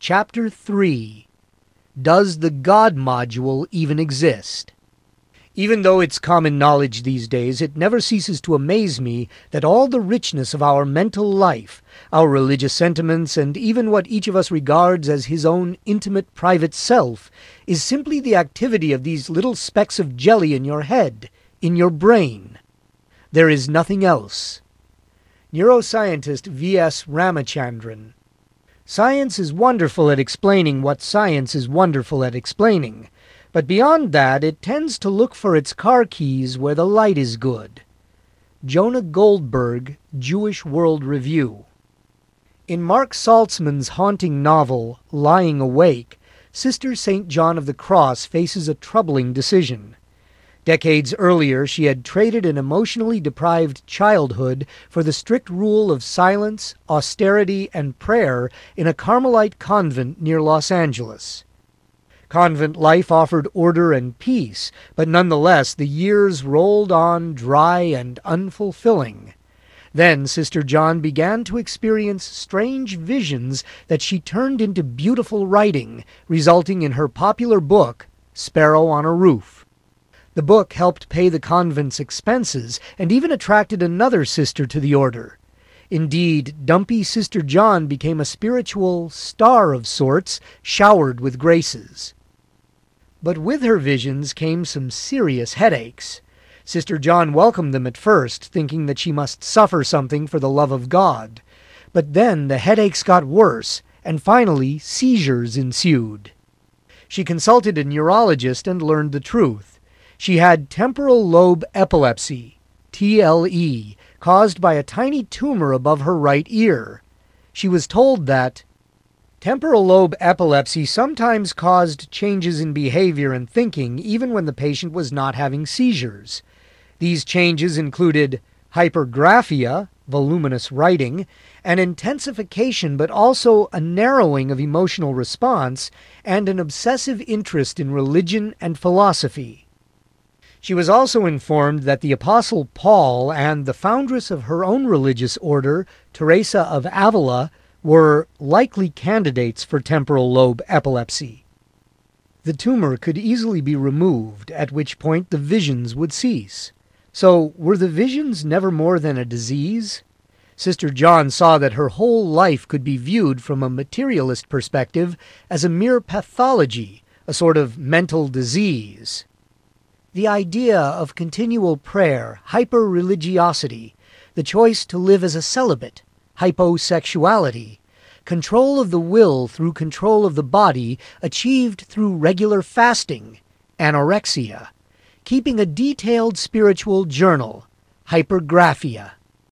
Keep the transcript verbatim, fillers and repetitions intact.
Chapter three. Does the God Module Even Exist? Even though it's common knowledge these days, it never ceases to amaze me that all the richness of our mental life, our religious sentiments, and even what each of us regards as his own intimate private self, is simply the activity of these little specks of jelly in your head, in your brain. There is nothing else. Neuroscientist V S Ramachandran. Science is wonderful at explaining what science is wonderful at explaining. But beyond that, it tends to look for its car keys where the light is good. Jonah Goldberg, Jewish World Review. In Mark Saltzman's haunting novel, Lying Awake, Sister Saint John of the Cross faces a troubling decision. Decades earlier, she had traded an emotionally deprived childhood for the strict rule of silence, austerity, and prayer in a Carmelite convent near Los Angeles. Convent life offered order and peace, but nonetheless the years rolled on dry and unfulfilling. Then Sister John began to experience strange visions that she turned into beautiful writing, resulting in her popular book, Sparrow on a Roof. The book helped pay the convent's expenses and even attracted another sister to the order. Indeed, dumpy Sister John became a spiritual star of sorts, showered with graces. But with her visions came some serious headaches. Sister John welcomed them at first, thinking that she must suffer something for the love of God. But then the headaches got worse, and finally seizures ensued. She consulted a neurologist and learned the truth. She had temporal lobe epilepsy, T L E, caused by a tiny tumor above her right ear. She was told that temporal lobe epilepsy sometimes caused changes in behavior and thinking even when the patient was not having seizures. These changes included hypergraphia, voluminous writing, an intensification but also a narrowing of emotional response, and an obsessive interest in religion and philosophy. She was also informed that the Apostle Paul and the foundress of her own religious order, Teresa of Avila, were likely candidates for temporal lobe epilepsy. The tumor could easily be removed, at which point the visions would cease. So, were the visions never more than a disease? Sister John saw that her whole life could be viewed from a materialist perspective as a mere pathology, a sort of mental disease. The idea of continual prayer, hyper-religiosity, the choice to live as a celibate, hyposexuality, control of the will through control of the body achieved through regular fasting, anorexia, keeping a detailed spiritual journal, hypergraphia.